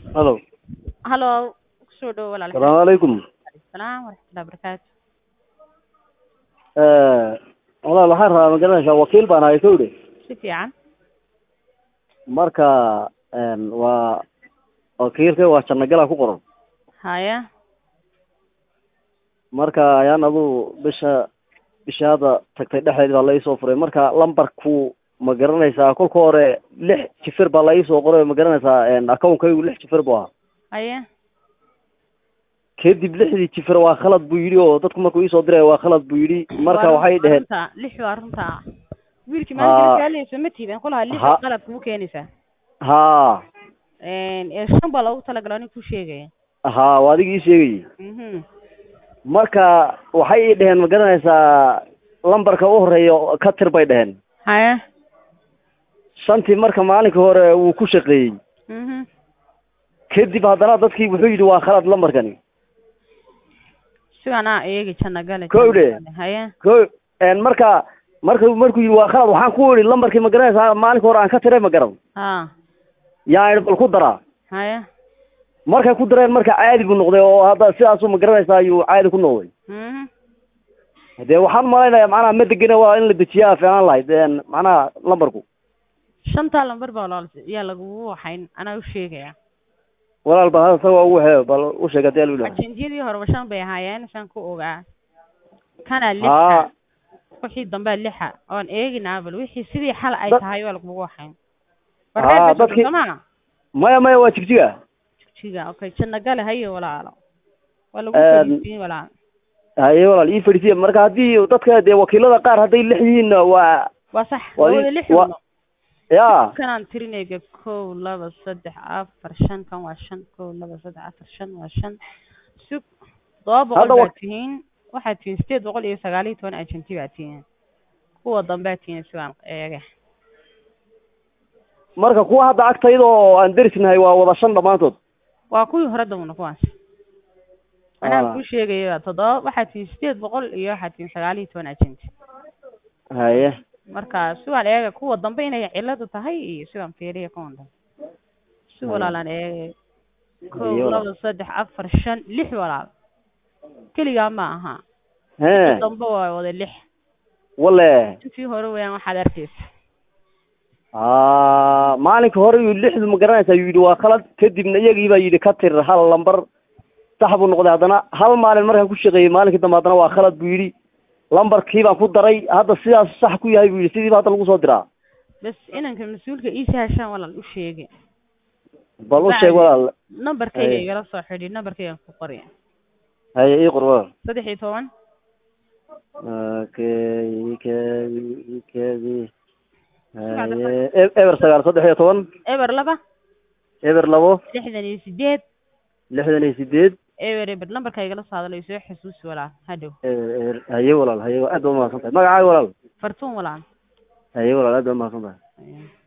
Hello. Hello, soo dhawo walaal. Assalamu alaikum. Salaam warahmatullahi wabarakatuh. Walaal waxaan rabaa magaranaysaa wakiil baan ahay sawde. Si fiican. Marka waa wakiilka waa janagala ku qoran. Haya. Marka ayaan adu bishaada tagtay dhexdeed baa la ii soo furay. Marka lambarku ma garanaysaa kolka hore 6 jifir baa la ii soo qoray ma garanaysaa account-kaygu 6 jifir buu ahaa. Haya. kadib 6 jifir waa khalad buu yiri oo dadku markuu ii soo diray waa khalad buu yiri marka waxay dhaheen 6 waa runta wiilkii maalinka kaaleyso ma tiibeen qolaha 6 qalad ku keenaysa ha shan baa lagu talagalay in ku sheegay ha waa adigii sheegay marka waxay ii dhaheen ma garanaysaa lambarka u horeeyo ka tir bay dhaheen haya shantii marka maalinka hore uu ku shaqeeyay kadib haddana dadkii wuxuu yidhi waa khalad lambarkani sidana eegi janagale haya markuu yidhi waa khalad waxaan ku yidhi lambarkii ma garanaysaa maalinka hore aan ka tiray ma garan yaa bal ku daraa haya markay ku dareen marka caadi buu noqday oo hadda sidaasuu ma garanaysaa ayuu caadi ku noqday dee waxaan malaynayaa macnaha ma degena waa in la dejiyaa fiicnaan lahayd macnaha lambarku shanta lambar baa yaa lagugu waxayn anaa u sheegaya walaal baa hadda sawa ugu hee bal u sheeg hadii aad ajenjiyadii hore shan bay ahaayeen shan ku ogaa kana lixa wixii dambe lixa oon eeginaa bal wixii sidii xal ay tahay waa lagugu waxayn dadkii maya waa jigjiga okay janagale hayo walaalo waa lagu fadhiisiin walaal hayo walaal ii fadhiisiin marka hadii dadka dee wakiilada qaar haday lix yihiin waa sax wada lix ya kanaan tirinayga 1 2 3 4 5 kan waa 5 1 2 3 4 5 waa 5 sug 700 tihiin waxaad tihiin 819 agenti baa tihiin kuwa dambe tihiin sidaan eega marka kuwa hadda agtayda oo aan derisnahay waa wada 5 dhamaantood waa kuwii hore dawna kuwaas anaa ku sheegay 7 waxaad tihiin 800 iyo waxaad tihiin 19 agenti haye marka su'aal eega kuwa dambe inay ciladu tahay iyo sidaan fiiriyo koonda su'aalan eega 1 2 3 4 5 6 walaal kaliya ma aha dambe waa wada 6 wale intii hore weeyaan waxaad arkaysaa maalinka hore uu 6 ma garanaysaa yiri waa khalad kadibna iyagii baa yiri ka tir hal lambar sax buu noqday haddana hal maalin markaan ku shaqeeyay maalinka dambe haddana waa khalad buu yiri lambarkii baan ku daray hadda sidaas sax ku yahay buu yiri sidii hadda lagu soo diraa bas inanka mas'uulka Isa Hashan walaal u sheegay bal u sheeg walaal numberkayga igala soo xidhi numberkayga ku qori haye ii qor walaal 13 eber 9 eber 2 eber 2 68 eber numberkayga la saadalay soo xasuus walaal hadow haye walaal haye aad u mahadsantahay magacaaga walaal fartuun walaal haye walaal aad u mahadsantahay